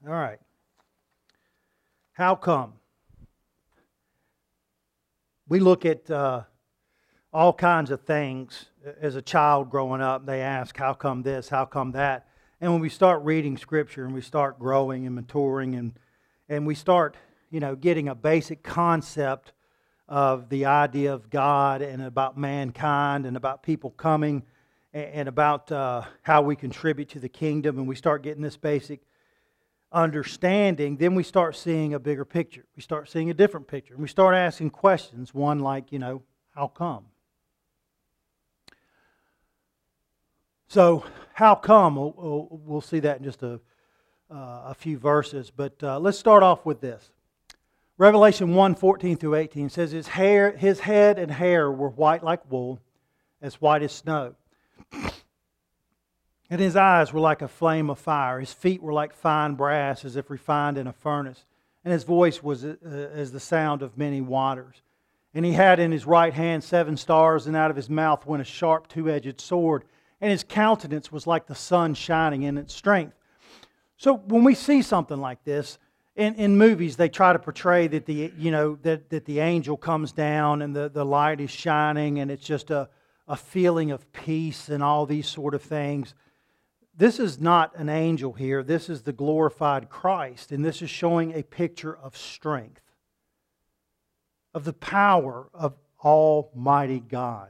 All right. How come? We look at all kinds of things as a child growing up. They ask, how come this? How come that? And when we start reading Scripture and we start growing and maturing and we start, getting a basic concept of the idea of God and about mankind and about people coming and about how we contribute to the kingdom, and we start getting this basic understanding, then we start seeing a bigger picture. We start seeing a different picture. And we start asking questions, one like, how come? So, how come? We'll see that in just a few verses. But let's start off with this. Revelation 1:14 through 18 says, his head and hair were white like wool, as white as snow. And his eyes were like a flame of fire. His feet were like fine brass, as if refined in a furnace. And his voice was as the sound of many waters. And he had in his right hand 7 stars, and out of his mouth went a sharp two-edged sword. And his countenance was like the sun shining in its strength. So when we see something like this, in movies they try to portray that that the angel comes down and the light is shining and it's just a feeling of peace and all these sort of things. This is not an angel here. This is the glorified Christ. And this is showing a picture of strength, of the power of Almighty God.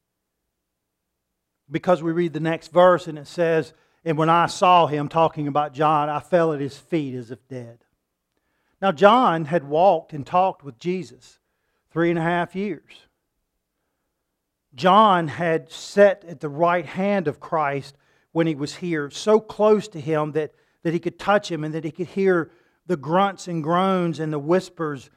Because we read the next verse and it says, and when I saw him, talking about John, I fell at his feet as if dead. Now John had walked and talked with Jesus 3.5 years. John had sat at the right hand of Christ when he was here, so close to him that he could touch him and that he could hear the grunts and groans and the whispers.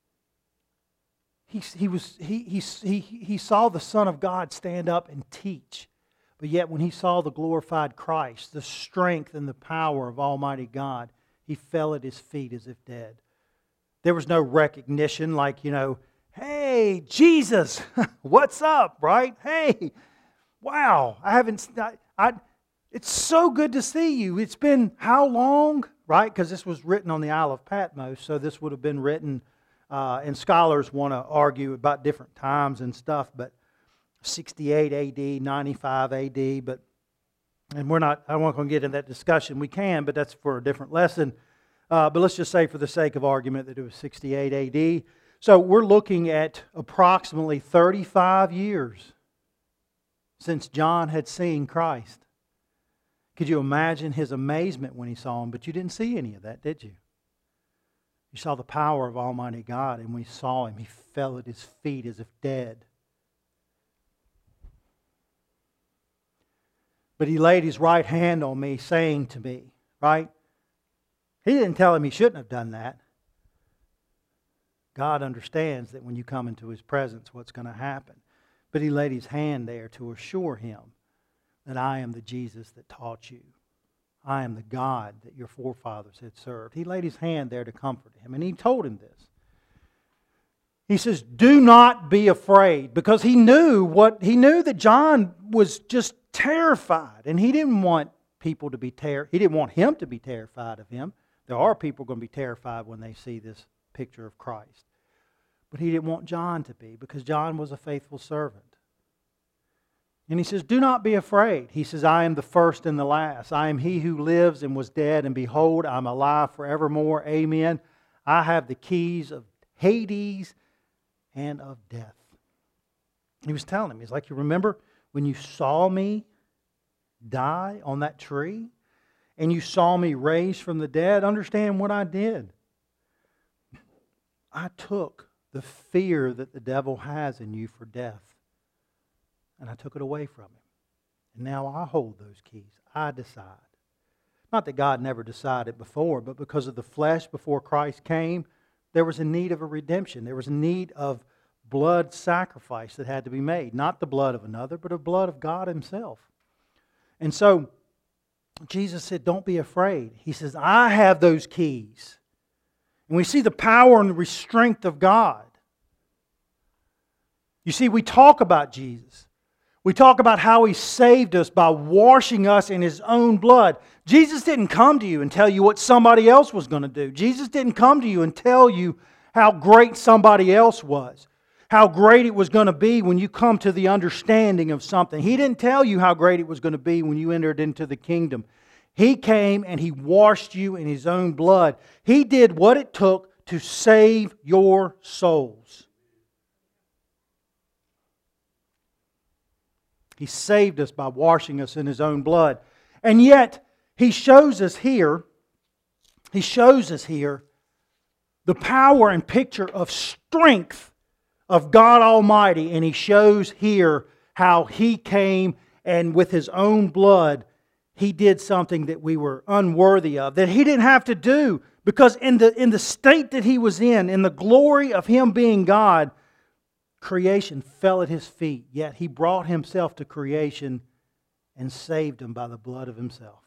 He saw the Son of God stand up and teach. But yet when he saw the glorified Christ, the strength and the power of Almighty God, he fell at his feet as if dead. There was no recognition like, hey, Jesus, what's up, right? Hey, wow, it's so good to see you. It's been how long, right? Because this was written on the Isle of Patmos, so this would have been written, and scholars want to argue about different times and stuff, but 68 AD, 95 AD, I won't going to get into that discussion. We can, but that's for a different lesson. But let's just say for the sake of argument that it was 68 AD. So we're looking at approximately 35 years since John had seen Christ. Could you imagine his amazement when he saw him? But you didn't see any of that, did you? You saw the power of Almighty God, and when he saw him, he fell at his feet as if dead. But he laid his right hand on me, saying to me, right? He didn't tell him he shouldn't have done that. God understands that when you come into his presence, what's going to happen. But he laid his hand there to assure him that I am the Jesus that taught you. I am the God that your forefathers had served. He laid his hand there to comfort him, and he told him this. He says, do not be afraid, because he knew that John was just terrified, and he didn't want people to be he didn't want him to be terrified of him. There are people going to be terrified when they see this picture of Christ. But he didn't want John to be, because John was a faithful servant. And he says, do not be afraid. He says, I am the first and the last. I am he who lives and was dead, and behold, I am alive forevermore. Amen. I have the keys of Hades and of death. He was telling him, he's like, you remember when you saw me die on that tree? And you saw me raised from the dead? Understand what I did. I took the fear that the devil has in you for death, and I took it away from him. And now I hold those keys. I decide. Not that God never decided before, but because of the flesh before Christ came, there was a need of a redemption. There was a need of blood sacrifice that had to be made. Not the blood of another, but the blood of God himself. And so Jesus said, don't be afraid. He says, I have those keys. And we see the power and the strength of God. You see, we talk about Jesus. We talk about how He saved us by washing us in His own blood. Jesus didn't come to you and tell you what somebody else was going to do. Jesus didn't come to you and tell you how great somebody else was, how great it was going to be when you come to the understanding of something. He didn't tell you how great it was going to be when you entered into the kingdom. He came and He washed you in His own blood. He did what it took to save your souls. He saved us by washing us in His own blood. And yet, He shows us here the power and picture of strength of God Almighty. And He shows here how He came and with His own blood, He did something that we were unworthy of, that He didn't have to do. Because in the state that He was in the glory of Him being God, creation fell at His feet, yet He brought Himself to creation and saved them by the blood of Himself.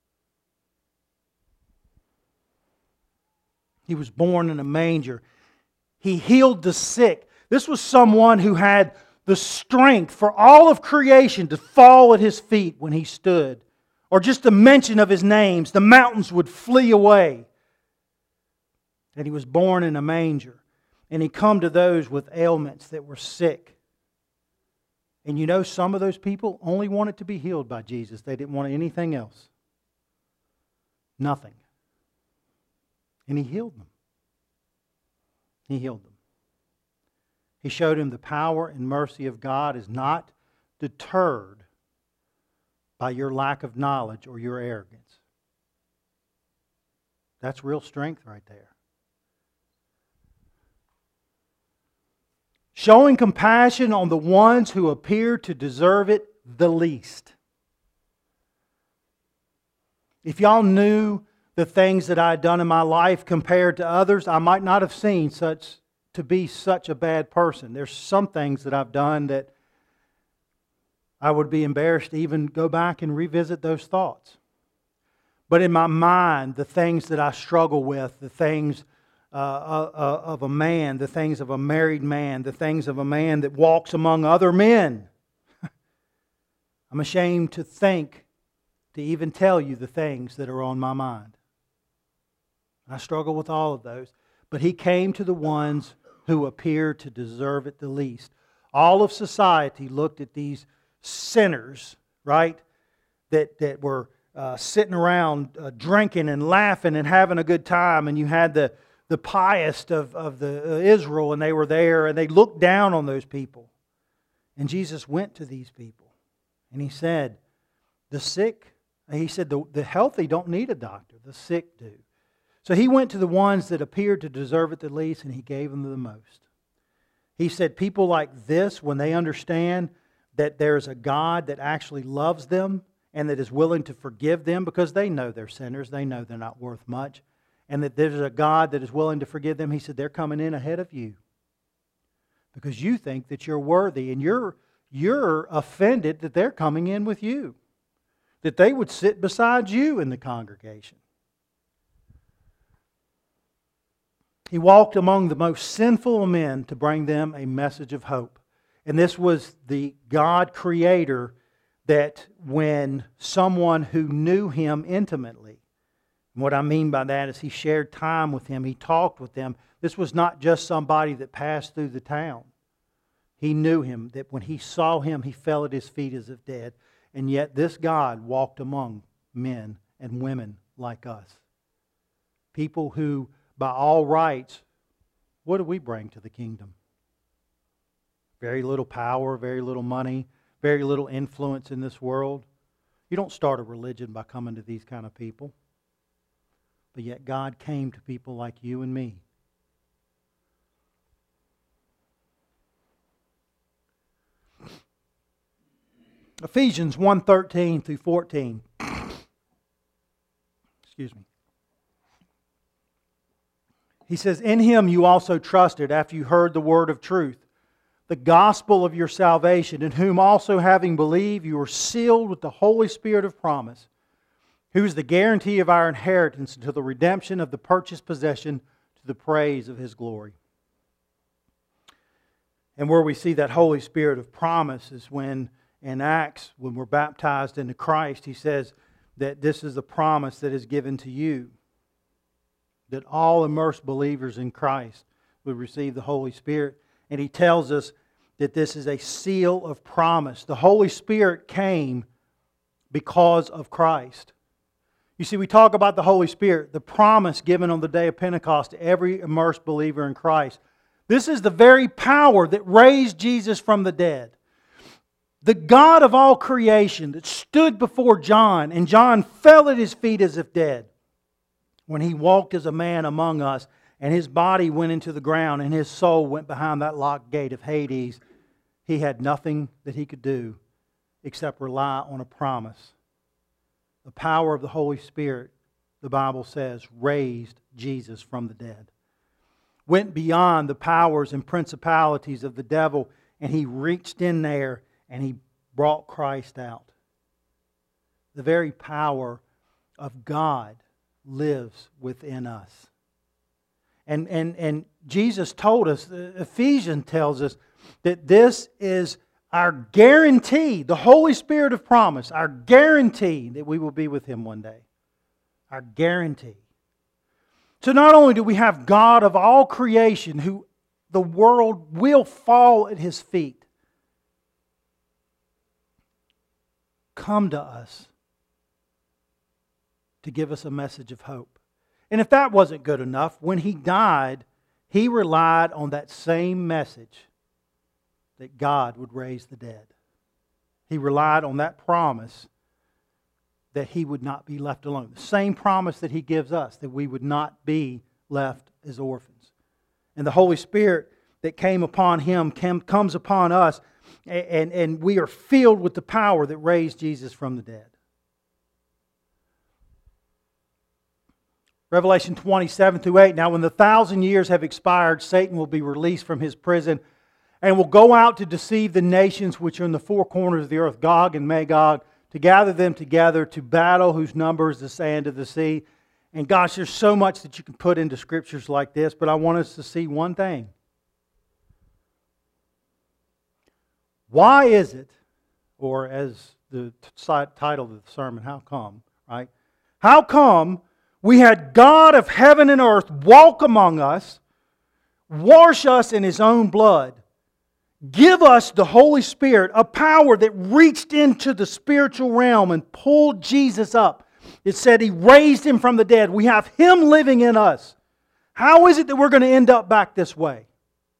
He was born in a manger. He healed the sick. This was someone who had the strength for all of creation to fall at His feet when He stood. Or just the mention of His names, the mountains would flee away. And He was born in a manger. And He come to those with ailments that were sick. And you know, some of those people only wanted to be healed by Jesus. They didn't want anything else. Nothing. And He healed them. He healed them. He showed him the power and mercy of God is not deterred by your lack of knowledge or your arrogance. That's real strength right there. Showing compassion on the ones who appear to deserve it the least. If y'all knew the things that I had done in my life compared to others, I might not have seen to be such a bad person. There's some things that I've done that I would be embarrassed to even go back and revisit those thoughts. But in my mind, the things that I struggle with, the things of a man, the things of a married man, the things of a man that walks among other men. I'm ashamed to think, to even tell you the things that are on my mind. I struggle with all of those. But He came to the ones who appear to deserve it the least. All of society looked at these sinners, right, that were sitting around drinking and laughing and having a good time, and you had the pious of the Israel, and they were there, and they looked down on those people. And Jesus went to these people, and He said, the sick, He said, the healthy don't need a doctor, the sick do. So He went to the ones that appeared to deserve it the least, and He gave them the most. He said, people like this, when they understand that there's a God that actually loves them and that is willing to forgive them, because they know they're sinners, they know they're not worth much, and that there's a God that is willing to forgive them, He said, they're coming in ahead of you. Because you think that you're worthy, and you're offended that they're coming in with you. That they would sit beside you in the congregation. He walked among the most sinful of men to bring them a message of hope. And this was the God Creator that when someone who knew Him intimately, and what I mean by that is He shared time with Him, He talked with them. This was not just somebody that passed through the town. He knew Him, that when He saw Him, He fell at His feet as if dead. And yet this God walked among men and women like us. People who, by all rights, what do we bring to the kingdom? Very little power, very little money, very little influence in this world. You don't start a religion by coming to these kind of people. But yet God came to people like you and me. Ephesians 1:13 through 14. Excuse me. He says, in Him you also trusted after you heard the word of truth, the gospel of your salvation, in whom also having believed you were sealed with the Holy Spirit of promise, who is the guarantee of our inheritance until the redemption of the purchased possession to the praise of His glory. And where we see that Holy Spirit of promise is when in Acts, when we're baptized into Christ, he says that this is the promise that is given to you, that all immersed believers in Christ would receive the Holy Spirit. And he tells us that this is a seal of promise. The Holy Spirit came because of Christ. You see, we talk about the Holy Spirit, the promise given on the day of Pentecost to every immersed believer in Christ. This is the very power that raised Jesus from the dead. The God of all creation that stood before John, and John fell at His feet as if dead when He walked as a man among us, and His body went into the ground and His soul went behind that locked gate of Hades. He had nothing that He could do except rely on a promise. The power of the Holy Spirit, the Bible says, raised Jesus from the dead. Went beyond the powers and principalities of the devil, and He reached in there and He brought Christ out. The very power of God lives within us. And Jesus told us, Ephesians tells us, that this is our guarantee, the Holy Spirit of promise, our guarantee that we will be with Him one day. Our guarantee. So not only do we have God of all creation, who the world will fall at His feet, come to us to give us a message of hope. And if that wasn't good enough, when He died, He relied on that same message that God would raise the dead. He relied on that promise that He would not be left alone. The same promise that He gives us, that we would not be left as orphans. And the Holy Spirit that came upon Him comes upon us, and we are filled with the power that raised Jesus from the dead. Revelation 20:7-8. Now when the 1,000 years have expired, Satan will be released from his prison and will go out to deceive the nations which are in the four corners of the earth, Gog and Magog, to gather them together to battle, whose number is the sand of the sea. And gosh, there's so much that you can put into scriptures like this, but I want us to see one thing. Why is it, or as the title of the sermon, how come, right? How come we had God of heaven and earth walk among us, wash us in His own blood, give us the Holy Spirit, a power that reached into the spiritual realm and pulled Jesus up? It said He raised Him from the dead. We have Him living in us. How is it that we're going to end up back this way?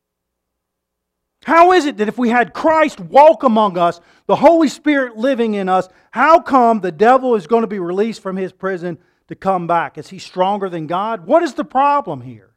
How is it that if we had Christ walk among us, the Holy Spirit living in us, how come the devil is going to be released from his prison to come back? Is he stronger than God? What is the problem here?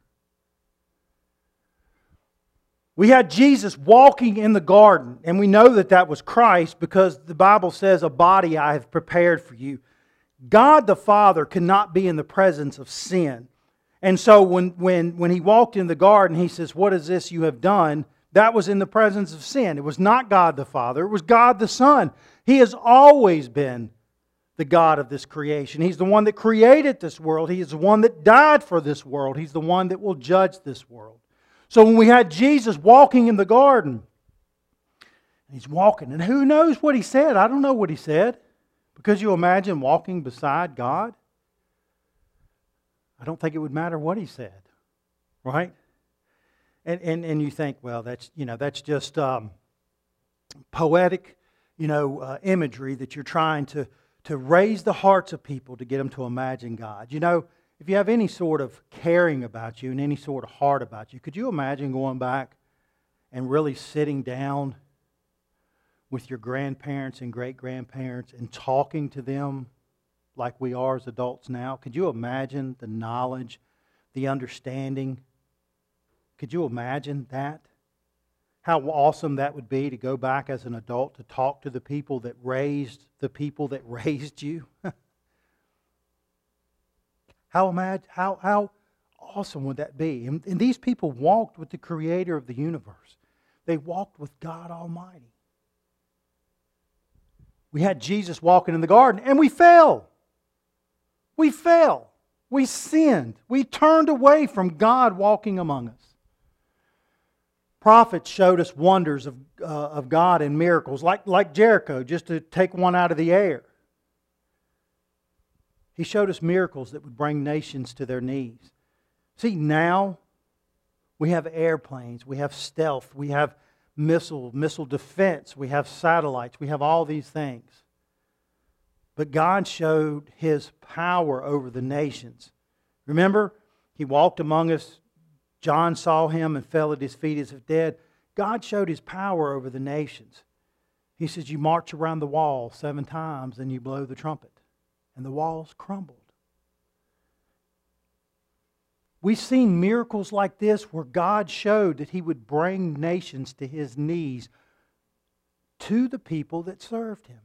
We had Jesus walking in the garden, and we know that that was Christ because the Bible says, "A body I have prepared for you." God the Father cannot be in the presence of sin. And so when He walked in the garden, He says, "What is this you have done?" That was in the presence of sin. It was not God the Father. It was God the Son. He has always been the God of this creation. He's the one that created this world. He is the one that died for this world. He's the one that will judge this world. So when we had Jesus walking in the garden, He's walking, and who knows what He said? I don't know what He said. Because you imagine walking beside God? I don't think it would matter what He said. Right? And you think, well, that's just poetic, imagery that you're trying to raise the hearts of people to get them to imagine God. If you have any sort of caring about you and any sort of heart about you, could you imagine going back and really sitting down with your grandparents and great-grandparents and talking to them like we are as adults now? Could you imagine the knowledge, the understanding? Could you imagine that? How awesome that would be to go back as an adult to talk to the people that raised you. How awesome would that be? And these people walked with the Creator of the universe. They walked with God Almighty. We had Jesus walking in the garden, and we fell. We fell. We sinned. We turned away from God walking among us. prophets showed us wonders of God and miracles, like Jericho, just to take one out of the air. He showed us miracles that would bring nations to their knees. See, now we have airplanes, we have stealth, we have missile defense, we have satellites, we have all these things. But God showed His power over the nations. Remember, He walked among us. John saw Him and fell at His feet as if dead. God showed His power over the nations. He says, you march around the wall 7 times and you blow the trumpet. And the walls crumbled. We've seen miracles like this where God showed that He would bring nations to His knees to the people that served Him.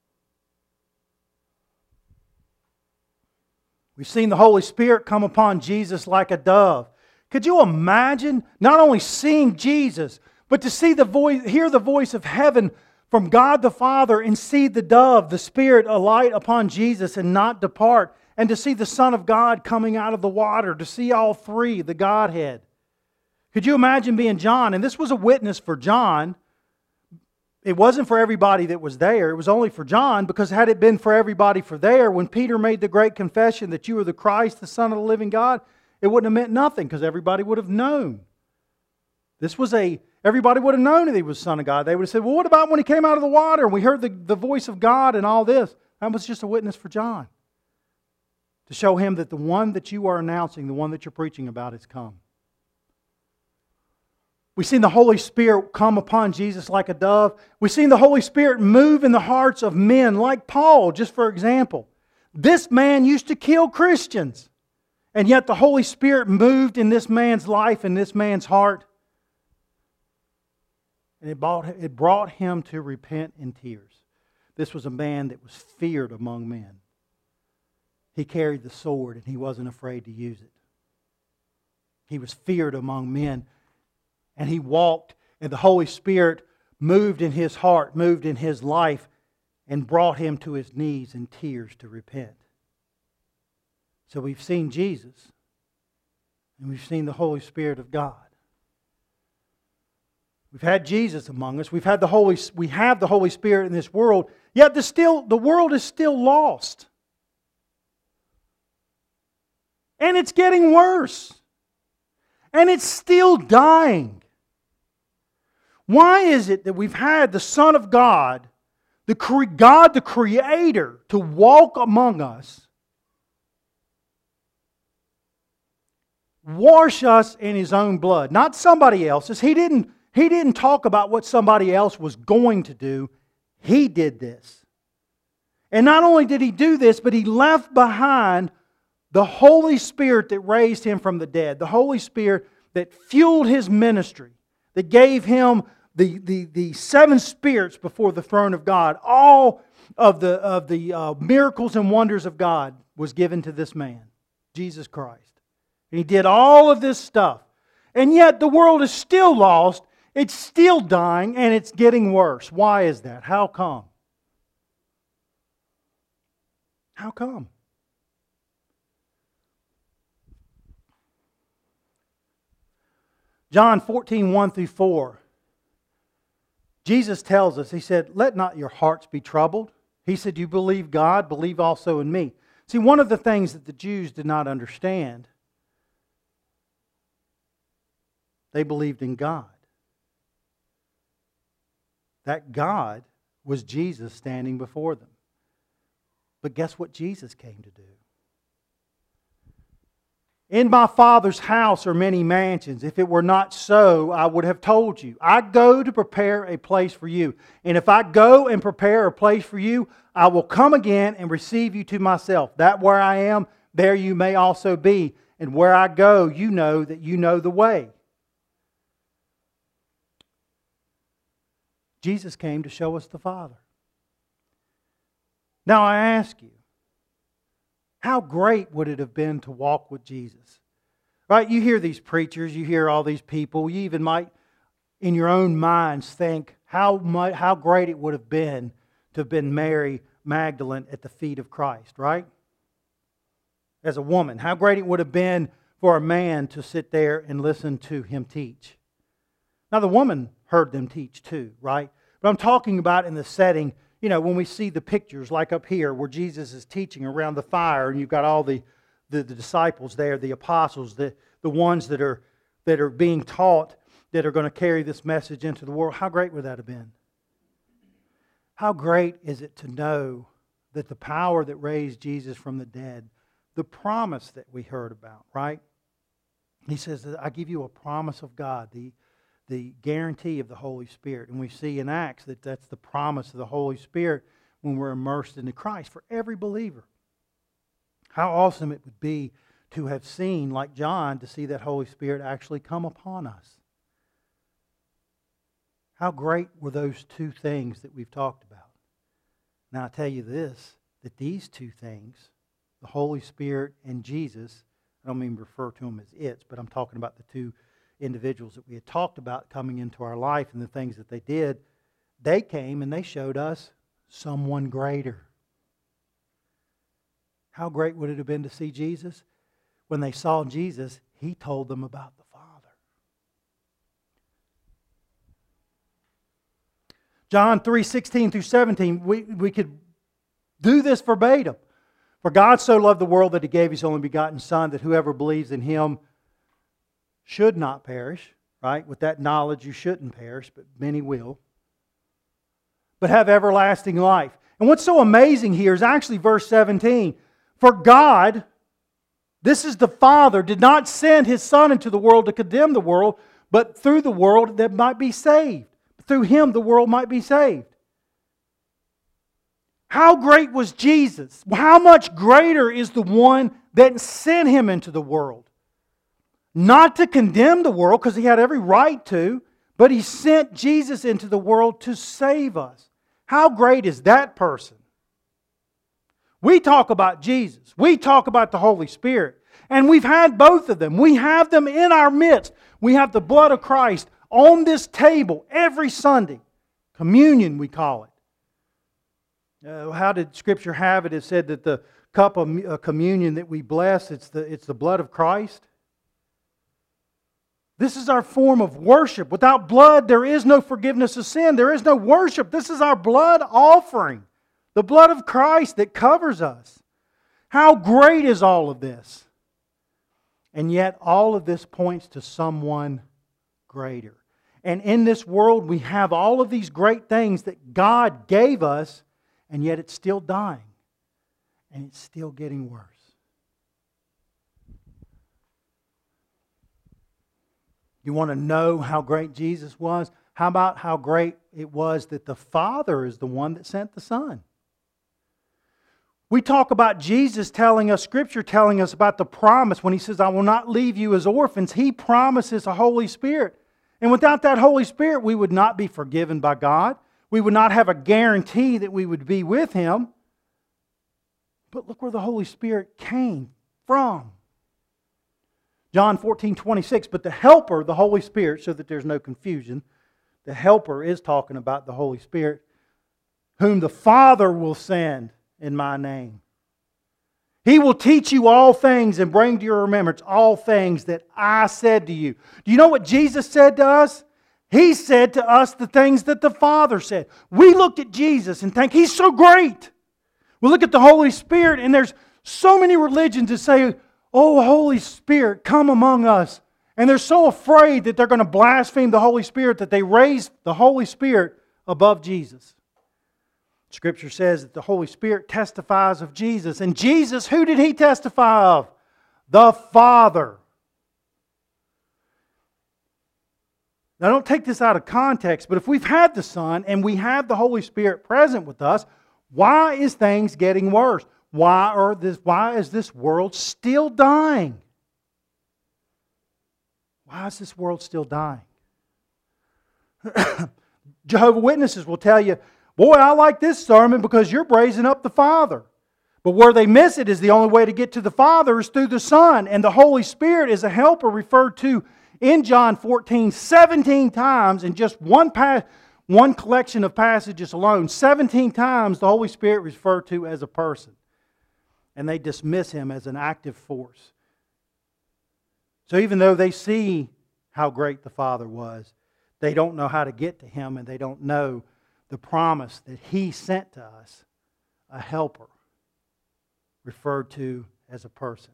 We've seen the Holy Spirit come upon Jesus like a dove. Could you imagine not only seeing Jesus, but to see hear the voice of heaven from God the Father and see the dove, the Spirit, alight upon Jesus and not depart, and to see the Son of God coming out of the water, to see all three, the Godhead? Could you imagine being John? And this was a witness for John. It wasn't for everybody that was there. It was only for John, because had it been for everybody there, when Peter made the great confession that you are the Christ, the Son of the living God, it wouldn't have meant nothing, because everybody would have known. Everybody would have known that He was Son of God. They would have said, well, what about when He came out of the water and we heard the voice of God and all this? That was just a witness for John, to show him that the one that you are announcing, the one that you're preaching about, has come. We've seen the Holy Spirit come upon Jesus like a dove. We've seen the Holy Spirit move in the hearts of men, like Paul, just for example. This man used to kill Christians, and yet the Holy Spirit moved in this man's life and this man's heart. And it brought him to repent in tears. This was a man that was feared among men. He carried the sword and he wasn't afraid to use it. He was feared among men. And he walked, and the Holy Spirit moved in his heart, moved in his life, and brought him to his knees in tears to repent. So we've seen Jesus, and we've seen the Holy Spirit of God. We've had Jesus among us. We have the Holy Spirit in this world. Yet the world is still lost. And it's getting worse. And it's still dying. Why is it that we've had the Son of God, God the Creator, to walk among us, wash us in His own blood, not somebody else's? He didn't talk about what somebody else was going to do. He did this. And not only did He do this, but He left behind the Holy Spirit that raised Him from the dead. The Holy Spirit that fueled His ministry, that gave Him the 7 spirits before the throne of God. All of the miracles and wonders of God was given to this man, Jesus Christ. And He did all of this stuff. And yet the world is still lost. It's still dying, and it's getting worse. Why is that? How come? How come? John 14, 1 through 4. Jesus tells us, He said, let not your hearts be troubled. He said, you believe God, believe also in me. See, one of the things that the Jews did not understand, they believed in God. That God was Jesus standing before them. But guess what Jesus came to do? In my Father's house are many mansions. If it were not so, I would have told you. I go to prepare a place for you. And if I go and prepare a place for you, I will come again and receive you to myself. That where I am, there you may also be. And where I go, you know that you know the way. Jesus came to show us the Father. Now I ask you, how great would it have been to walk with Jesus? Right? You hear these preachers, you hear all these people, you even might, in your own minds, think how great it would have been to have been Mary Magdalene at the feet of Christ, right? As a woman, how great it would have been for a man to sit there and listen to him teach. Now the woman heard them teach too, right? But I'm talking about in the setting, when we see the pictures like up here where Jesus is teaching around the fire and you've got all the disciples there, the apostles, the ones that are being taught that are going to carry this message into the world. How great would that have been? How great is it to know that the power that raised Jesus from the dead, the promise that we heard about, right? He says, I give you a promise of God, the guarantee of the Holy Spirit. And we see in Acts that that's the promise of the Holy Spirit when we're immersed into Christ for every believer. How awesome it would be to have seen, like John, to see that Holy Spirit actually come upon us. How great were those two things that we've talked about? Now I tell you this, that these two things, the Holy Spirit and Jesus, I don't mean refer to them as it's, but I'm talking about the two individuals that we had talked about coming into our life and the things that they did. They came and they showed us someone greater. How great would it have been to see Jesus? When they saw Jesus, He told them about the Father. John 3:16 through 17, we could do this verbatim. For God so loved the world that He gave His only begotten Son, that whoever believes in Him should not perish. Right? With that knowledge, you shouldn't perish, but many will. But have everlasting life. And what's so amazing here is actually verse 17. For God, this is the Father, did not send His Son into the world to condemn the world, but through the world that might be saved. Through Him the world might be saved. How great was Jesus? How much greater is the one that sent Him into the world? Not to condemn the world, because He had every right to, but He sent Jesus into the world to save us. How great is that person? We talk about Jesus. We talk about the Holy Spirit. And we've had both of them. We have them in our midst. We have the blood of Christ on this table every Sunday. Communion, we call it. How did Scripture have it? It said that the cup of communion that we bless, it's the blood of Christ. This is our form of worship. Without blood, there is no forgiveness of sin. There is no worship. This is our blood offering. The blood of Christ that covers us. How great is all of this? And yet all of this points to someone greater. And in this world we have all of these great things that God gave us, and yet it's still dying. And it's still getting worse. You want to know how great Jesus was? How about how great it was that the Father is the one that sent the Son? We talk about Jesus telling us, Scripture telling us about the promise when He says, I will not leave you as orphans. He promises a Holy Spirit. And without that Holy Spirit, we would not be forgiven by God. We would not have a guarantee that we would be with Him. But look where the Holy Spirit came from. John 14:26, but the Helper, the Holy Spirit, so that there's no confusion, the Helper is talking about the Holy Spirit, whom the Father will send in my name. He will teach you all things and bring to your remembrance all things that I said to you. Do you know what Jesus said to us? He said to us the things that the Father said. We looked at Jesus and think He's so great. We look at the Holy Spirit and there's so many religions that say, oh, Holy Spirit, come among us. And they're so afraid that they're going to blaspheme the Holy Spirit that they raise the Holy Spirit above Jesus. Scripture says that the Holy Spirit testifies of Jesus. And Jesus, who did He testify of? The Father. Now don't take this out of context, but if we've had the Son and we have the Holy Spirit present with us, why is things getting worse? Why is this world still dying? Why is this world still dying? Jehovah's Witnesses will tell you, boy, I like this sermon because you're raising up the Father. But where they miss it is the only way to get to the Father is through the Son. And the Holy Spirit is a helper referred to in John 14 17 times in just one collection of passages alone. 17 times the Holy Spirit referred to as a person. And they dismiss Him as an active force. So even though they see how great the Father was, they don't know how to get to Him, and they don't know the promise that He sent to us, a helper, referred to as a person.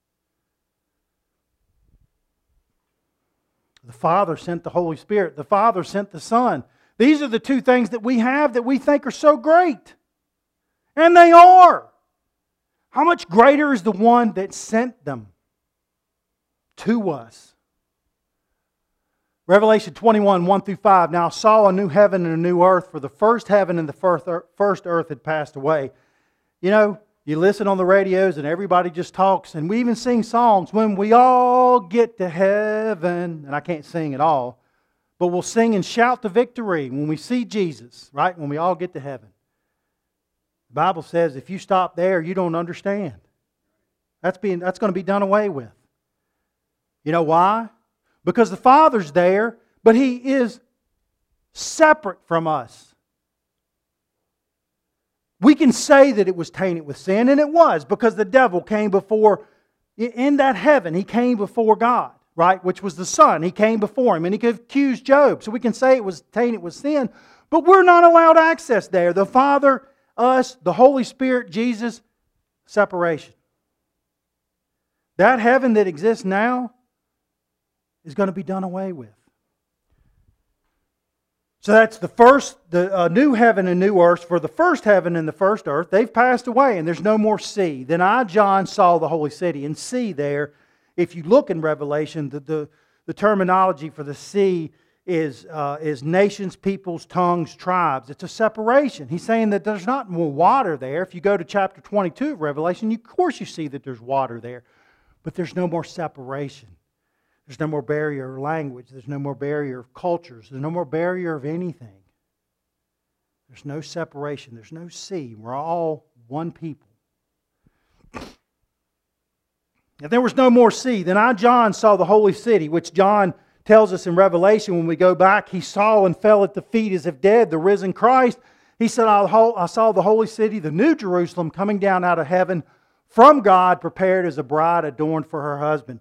The Father sent the Holy Spirit. The Father sent the Son. These are the two things that we have that we think are so great. And they are. How much greater is the one that sent them to us? Revelation 21, 1 through 5. Now I saw a new heaven and a new earth, for the first heaven and the first earth had passed away. You know, you listen on the radios and everybody just talks, and we even sing songs, when we all get to heaven. And I can't sing at all, but we'll sing and shout the victory when we see Jesus, right? When we all get to heaven. The Bible says if you stop there, you don't understand. That's going to be done away with. You know why? Because the Father's there, but He is separate from us. We can say that it was tainted with sin, and it was, because the devil came before, in that heaven, he came before God, right? Which was the Son. He came before Him, and he could accuse Job. So we can say it was tainted with sin, but we're not allowed access there. The Father, us, the Holy Spirit, Jesus, separation. That heaven that exists now is going to be done away with. So that's the new heaven and new earth. For the first heaven and the first earth, they've passed away, and there's no more sea. Then I, John, saw the holy city. And sea there, if you look in Revelation, the terminology for the sea is nations, peoples, tongues, tribes. It's a separation. He's saying that there's not more water there. If you go to chapter 22 of Revelation, of course you see that there's water there. But there's no more separation. There's no more barrier of language. There's no more barrier of cultures. There's no more barrier of anything. There's no separation. There's no sea. We're all one people. If there was no more sea, then I, John, saw the holy city, which John tells us in Revelation when we go back, he saw and fell at the feet as if dead, the risen Christ. He said, I saw the holy city, the new Jerusalem, coming down out of heaven from God, prepared as a bride adorned for her husband.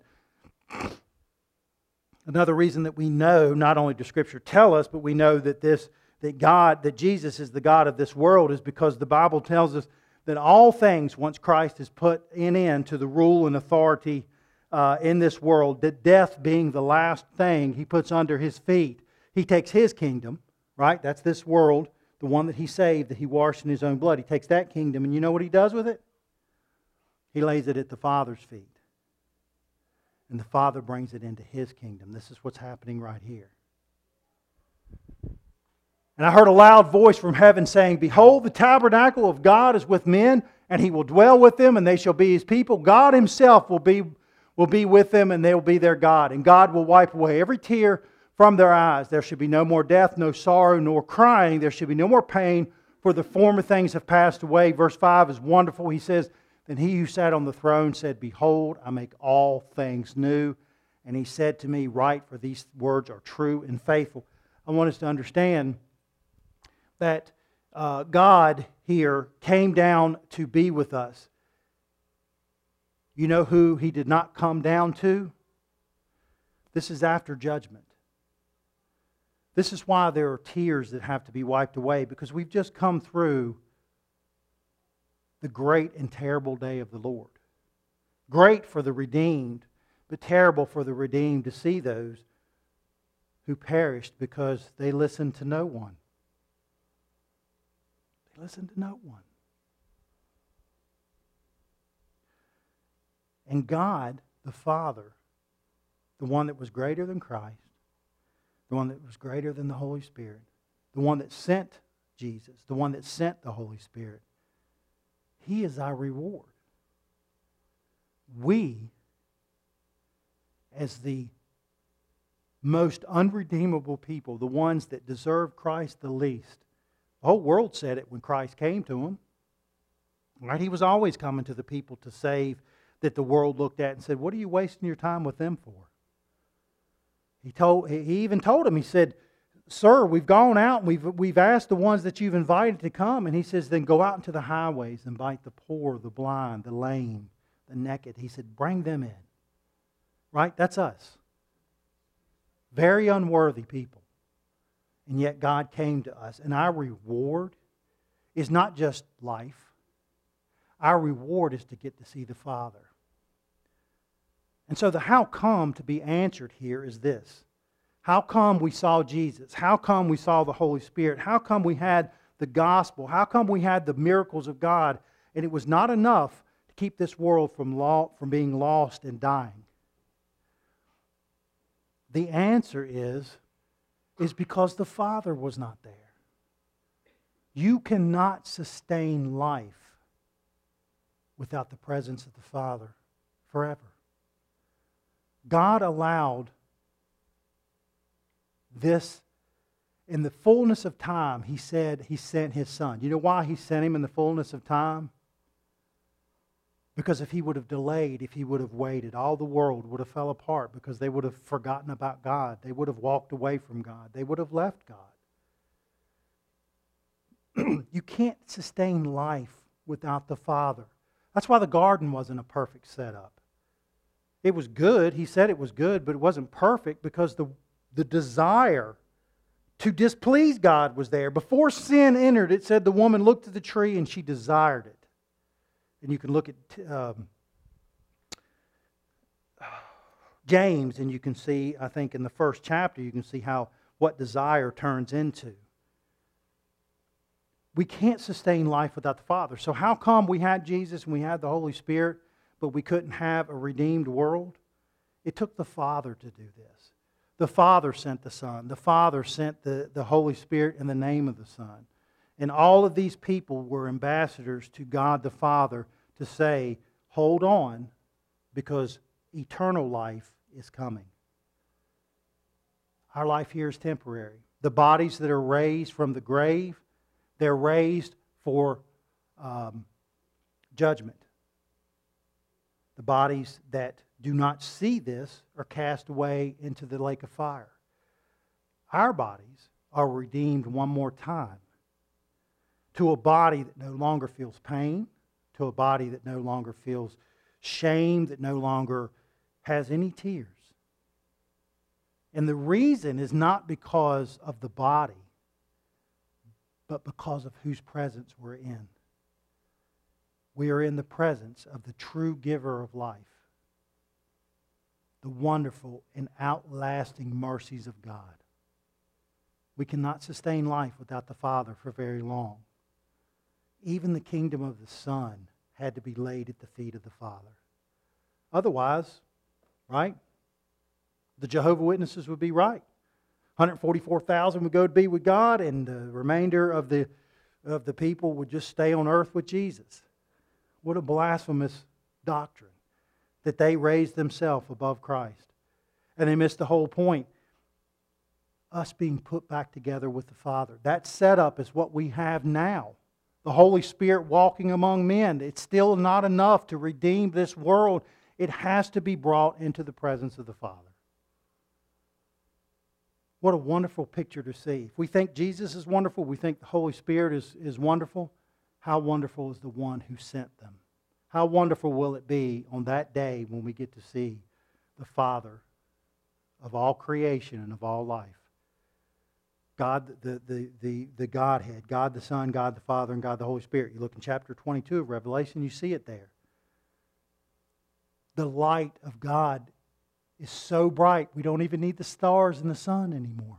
Another reason that we know, not only does Scripture tell us, but we know that Jesus is the God of this world, is because the Bible tells us that all things, once Christ is put into the rule and authority in this world, that death being the last thing He puts under His feet, He takes His kingdom, right? That's this world, the one that He saved, that He washed in His own blood. He takes that kingdom, and you know what He does with it? He lays it at the Father's feet. And the Father brings it into His kingdom. This is what's happening right here. And I heard a loud voice from heaven saying, Behold, the tabernacle of God is with men, and He will dwell with them, and they shall be His people. God Himself will be with them, and they will be their God. And God will wipe away every tear from their eyes. There should be no more death, no sorrow, nor crying. There should be no more pain, for the former things have passed away. Verse 5 is wonderful. He says, Then He who sat on the throne said, Behold, I make all things new. And He said to me, Write, for these words are true and faithful. I want us to understand that God here came down to be with us. You know who He did not come down to? This is after judgment. This is why there are tears that have to be wiped away, because we've just come through the great and terrible day of the Lord. Great for the redeemed, but terrible for the redeemed to see those who perished because they listened to no one. They listened to no one. And God, the Father, the one that was greater than Christ, the one that was greater than the Holy Spirit, the one that sent Jesus, the one that sent the Holy Spirit, He is our reward. We, as the most unredeemable people, the ones that deserve Christ the least, the whole world said it when Christ came to them. Right? He was always coming to the people to save that the world looked at and said, What are you wasting your time with them for? He even told them, He said, Sir, we've gone out and we've asked the ones that you've invited to come. And He says, then go out into the highways and invite the poor, the blind, the lame, the naked. He said, bring them in. Right? That's us. Very unworthy people. And yet God came to us. And our reward is not just life. Our reward is to get to see the Father. And so the how come to be answered here is this. How come we saw Jesus? How come we saw the Holy Spirit? How come we had the gospel? How come we had the miracles of God? And it was not enough to keep this world from being lost and dying. The answer is because the Father was not there. You cannot sustain life without the presence of the Father forever. God allowed this in the fullness of time. He said He sent His Son. You know why He sent Him in the fullness of time? Because if He would have delayed, if He would have waited, all the world would have fell apart because they would have forgotten about God. They would have walked away from God. They would have left God. You can't sustain life without the Father. That's why the garden wasn't a perfect setup. It was good. He said it was good, but it wasn't perfect because the desire to displease God was there. Before sin entered, it said the woman looked at the tree and she desired it. And you can look at James and you can see, I think in the first chapter, you can see what desire turns into. We can't sustain life without the Father. So how come we had Jesus and we had the Holy Spirit, but we couldn't have a redeemed world? It took the Father to do this. The Father sent the Son. The Father sent the Holy Spirit in the name of the Son. And all of these people were ambassadors to God the Father to say, hold on, because eternal life is coming. Our life here is temporary. The bodies that are raised from the grave, they're raised for judgment. The bodies that do not see this are cast away into the lake of fire. Our bodies are redeemed one more time to a body that no longer feels pain, to a body that no longer feels shame, that no longer has any tears. And the reason is not because of the body, but because of whose presence we're in. We are in the presence of the true giver of life, the wonderful and outlasting mercies of God. We cannot sustain life without the Father for very long. Even the kingdom of the Son had to be laid at the feet of the Father. Otherwise, right, the Jehovah's Witnesses would be right. 144,000 would go to be with God, and the remainder of the people would just stay on earth with Jesus. What a blasphemous doctrine that they raised themselves above Christ. And they missed the whole point. Us being put back together with the Father. That setup is what we have now. The Holy Spirit walking among men. It's still not enough to redeem this world. It has to be brought into the presence of the Father. What a wonderful picture to see. If we think Jesus is wonderful, we think the Holy Spirit is wonderful, how wonderful is the one who sent them? How wonderful will it be on that day when we get to see the Father of all creation and of all life? God, the Godhead, God the Son, God the Father, and God the Holy Spirit. You look in chapter 22 of Revelation, you see it there. The light of God is so bright, we don't even need the stars and the sun anymore.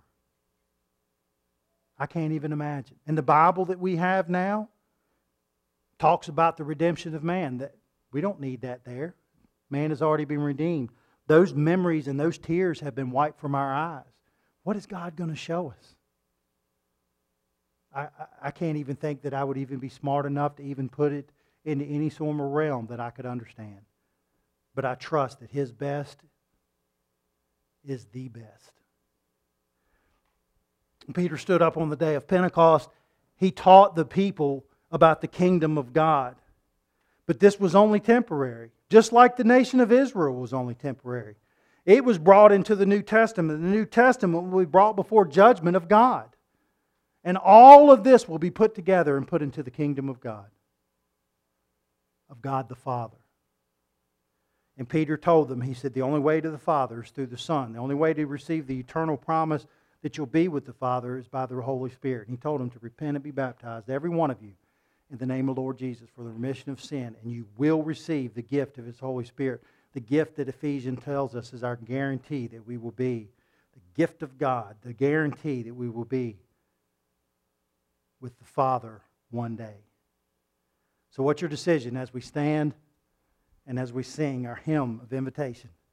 I can't even imagine. And the Bible that we have now talks about the redemption of man. That we don't need that there. Man has already been redeemed. Those memories and those tears have been wiped from our eyes. What is God going to show us? I can't even think that I would even be smart enough to even put it into any sort of realm that I could understand. But I trust that His best is the best. Peter stood up on the day of Pentecost. He taught the people about the kingdom of God. But this was only temporary. Just like the nation of Israel was only temporary. It was brought into the New Testament. The New Testament will be brought before judgment of God. And all of this will be put together and put into the kingdom of God the Father. And Peter told them, he said, the only way to the Father is through the Son. The only way to receive the eternal promise that you'll be with the Father is by the Holy Spirit. And He told them to repent and be baptized, every one of you, in the name of the Lord Jesus for the remission of sin, and you will receive the gift of His Holy Spirit. The gift that Ephesians tells us is our guarantee that we will be. The gift of God, the guarantee that we will be with the Father one day. So what's your decision as we stand and as we sing our hymn of invitation?